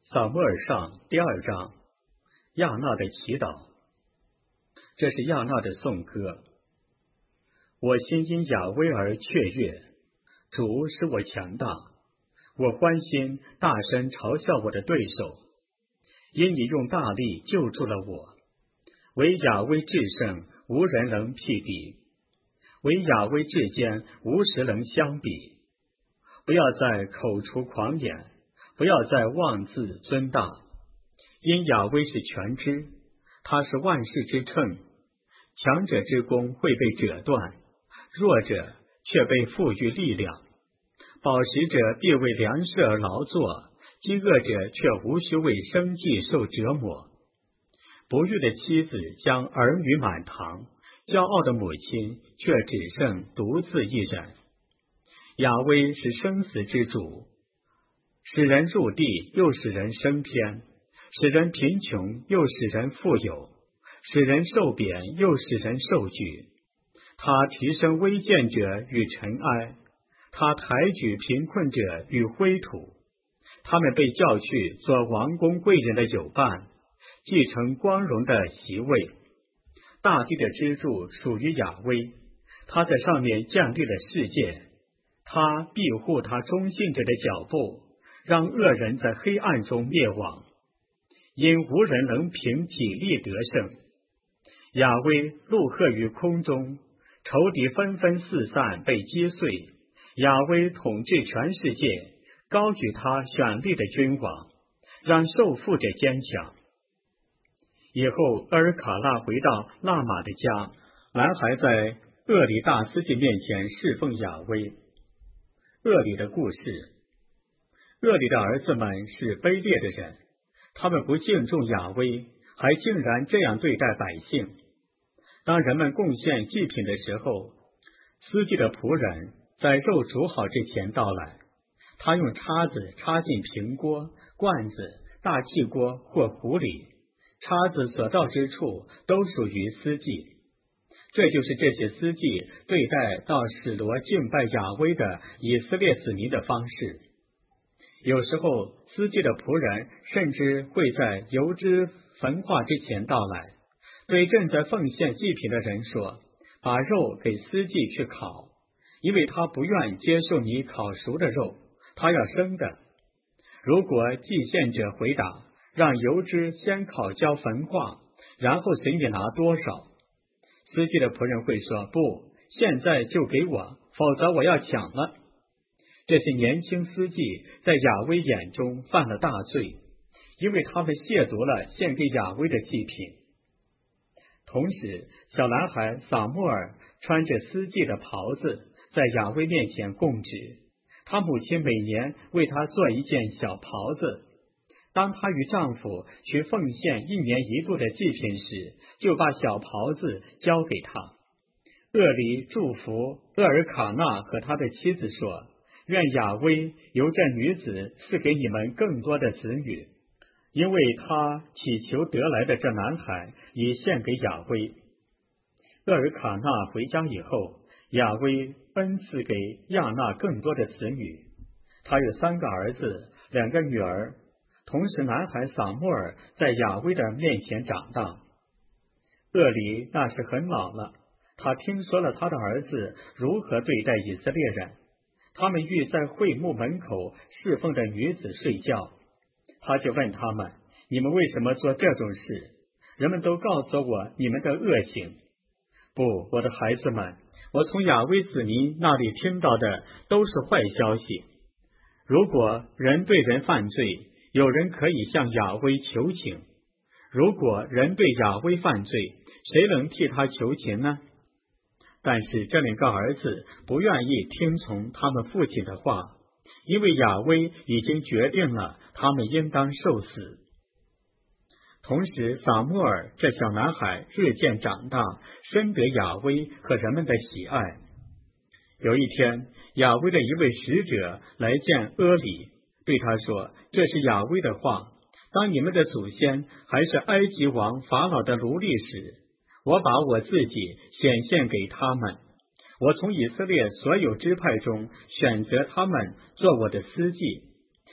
撒母耳上第2章，亚纳的祈祷。这是亚纳的颂歌。我心因亚威而雀跃，主使我强大，我欢心，大声嘲笑我的对手，因你用大力救助了我。唯亚威至圣，无人能匹敌；唯亚威至坚，无实能相比。不要再口出狂言，不要再妄自尊大，因亚威是全知，他是万事之称。强者之功会被折断，弱者却被赋予力量。饱食者必为粮食而劳作，饥饿者却无需为生计受折磨。不育的妻子将儿女满堂，骄傲的母亲却只剩独自一人。亚威是生死之主，使人入地，又使人升天；使人贫穷，又使人富有；使人受贬，又使人受举。他提升微贱者与尘埃，他抬举贫困者与灰土。他们被叫去做王公贵人的友伴，继承光荣的席位。大地的支柱属于亚威，他在上面建立了世界。他庇护他忠信者的脚步，让恶人在黑暗中灭亡，因无人能凭体力得胜。亚威怒喝于空中，仇敌纷纷四散，被击碎。亚威统治全世界，高举他选立的君王，让受缚者坚强。以后厄尔卡纳回到纳玛的家，男孩在厄里大司祭面前侍奉亚威。厄里的故事。厄里的儿子们是卑劣的人，他们不敬重亚威，还竟然这样对待百姓。当人们贡献祭品的时候，司祭的仆人在肉煮好之前到来，他用叉子插进平锅、罐子、大气锅或壶里，叉子所到之处都属于司祭。这就是这些司祭对待到史罗敬拜亚威的以色列子民的方式。有时候司祭的仆人甚至会在油脂焚化之前到来，对正在奉献祭品的人说，把肉给司祭去烤，因为他不愿接受你烤熟的肉，他要生的。如果祭献者回答，让油脂先烤焦焚化，然后随你拿多少，司祭的仆人会说，不，现在就给我，否则我要抢了。这些年轻司祭在亚威眼中犯了大罪，因为他们亵渎了献给亚威的祭品。同时，小男孩撒母耳穿着司祭的袍子，在亚威面前供职。他母亲每年为他做一件小袍子。当她与丈夫去奉献1年1度的祭品时，就把小袍子交给他。厄里祝福厄尔卡纳和他的妻子说，愿亚威由这女子赐给你们更多的子女，因为他祈求得来的这男孩已献给亚威。厄尔卡纳回家以后，亚威恩赐给亚纳更多的子女。他有3个儿子，2个女儿。同时男孩撒母耳在亚威的面前长大。厄里那时很老了，他听说了他的儿子如何对待以色列人，他们欲在会幕门口侍奉的女子睡觉。他就问他们，你们为什么做这种事？人们都告诉我你们的恶行。不，我的孩子们，我从亚威子民那里听到的都是坏消息。如果人对人犯罪，有人可以向亚威求情。如果人对亚威犯罪，谁能替他求情呢？但是这2个儿子不愿意听从他们父亲的话，因为亚威已经决定了他们应当受死。同时撒母耳这小男孩日渐长大，深得亚威和人们的喜爱。有一天，亚威的一位使者来见阿里，对他说，这是亚威的话，当你们的祖先还是埃及王法老的奴隶时，我把我自己显现给他们，我从以色列所有支派中选择他们做我的司祭，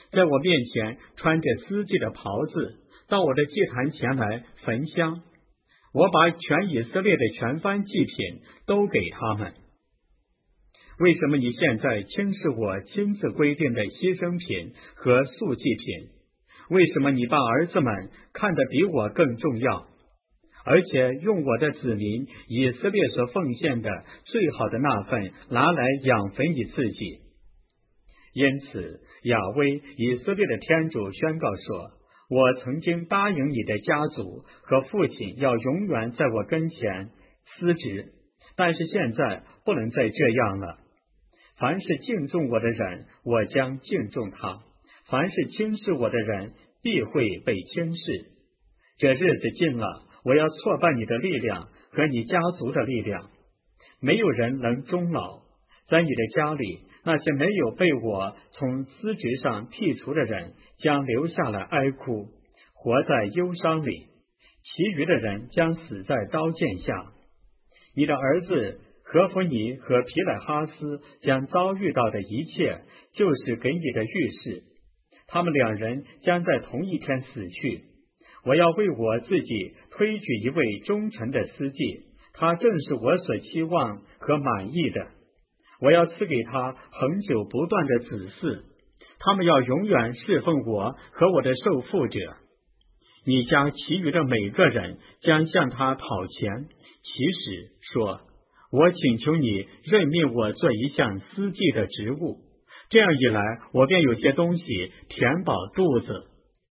在我面前穿着司祭的袍子，到我的祭坛前来焚香。我把全以色列的全番祭品都给他们。为什么你现在轻视我亲自规定的牺牲品和素祭品？为什么你把儿子们看得比我更重要，而且用我的子民以色列所奉献的最好的那份拿来养肥你自己？因此雅威以色列的天主宣告说，我曾经答应你的家族和父亲要永远在我跟前司职，但是现在不能再这样了。凡是敬重我的人，我将敬重他；凡是轻视我的人，必会被轻视。这日子近了，我要挫败你的力量和你家族的力量。没有人能终老，在你的家里，那些没有被我从司职上剔除的人将留下来哀哭，活在忧伤里；其余的人将死在刀剑下。你的儿子何弗尼和皮乃哈斯将遭遇到的一切，就是给你的预示。他们两人将在同一天死去。我要为我自己推举一位忠诚的司祭，他正是我所期望和满意的。我要赐给他恒久不断的子嗣，他们要永远侍奉我和我的受傅者。你家其余的每个人将向他讨钱，起始说，我请求你任命我做一项司祭的职务，这样一来，我便有些东西填饱肚子。